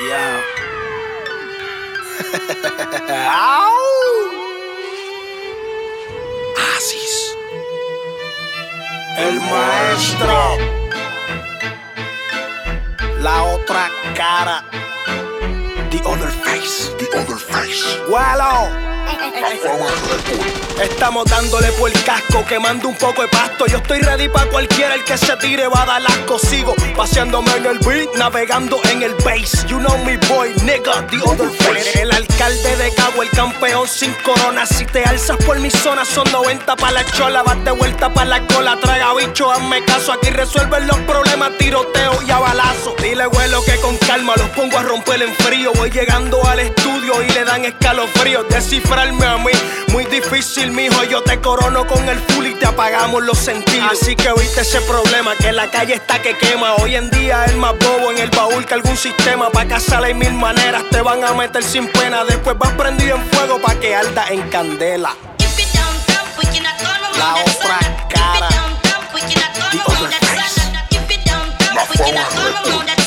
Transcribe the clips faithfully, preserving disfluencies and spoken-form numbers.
Yeah. Au. Asis. El maestro. La otra cara. The other face. The other face. Bueno. Estamos dándole por el casco, quemando un poco de pasto. Yo estoy ready pa' cualquiera, el que se tire va a dar asco. Sigo paseándome en el beat, navegando en el bass. You know me boy, nigga, the other face. El alcalde de Cabo, el campeón sin corona. Si te alzas por mi zona son noventa pa' la chola. Vas de vuelta pa' la cola, traga bicho, hazme caso. Aquí resuelven los problemas, tiroteo y a balazo. Dile güelo que con calma los pongo a romper en frío. Voy llegando al estudio y le dan escalofríos. Descifrarme a mí, muy difícil mijo. Yo te corono con el full y te apagamos los sentidos. Así que oíste ese problema, que la calle está que quema. Hoy en día el más bobo en el baúl que algún sistema. Pa' cazar hay mil maneras, te van a meter sin pena. Después vas prendido en fuego pa' que arda en candela. La otra cara. The other face. La forma de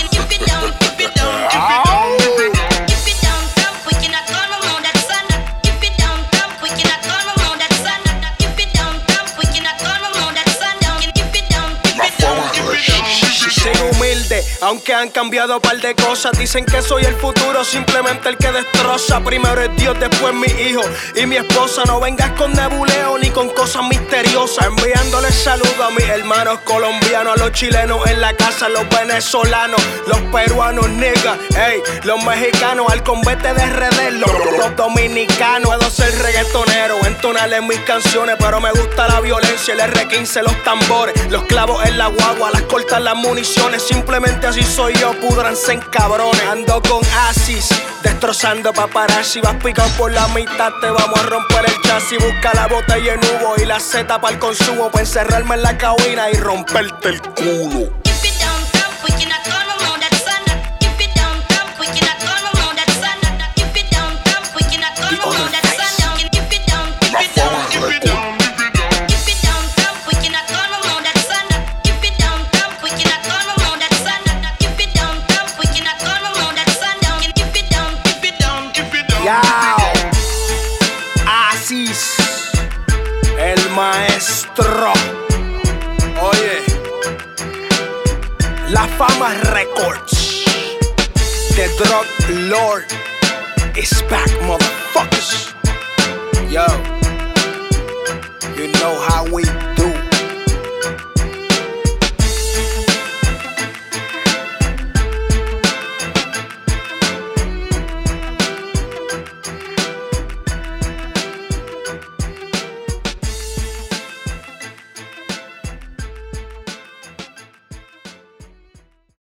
Aunque han cambiado par de cosas, dicen que soy el futuro, simplemente el que destroza. Primero es Dios, después mi hijo y mi esposa. No vengas con nebuleo ni con cosas misteriosas. Enviándoles saludos a mis hermanos colombianos, a los chilenos en la casa, los venezolanos, los peruanos, nigga, ey, los mexicanos, al convete de R D, los, los dominicanos. Puedo ser reggaetonero, entonarle mis canciones, pero me gusta la violencia, el R quince, los tambores, los clavos en la guagua, las cortas, las municiones. Simplemente así soy yo, pudranse en cabrones. Ando con Asis, destrozando paparazzi. Vas picado por la mitad, te vamos a romper el chasis. Busca la botella en humo y la Z para el consumo, pa' encerrarme en la cabina y romperte el culo. Asis, el maestro. Oye, La Fama Records, The Drug Lord is back, motherfuckers. Yo, you know how we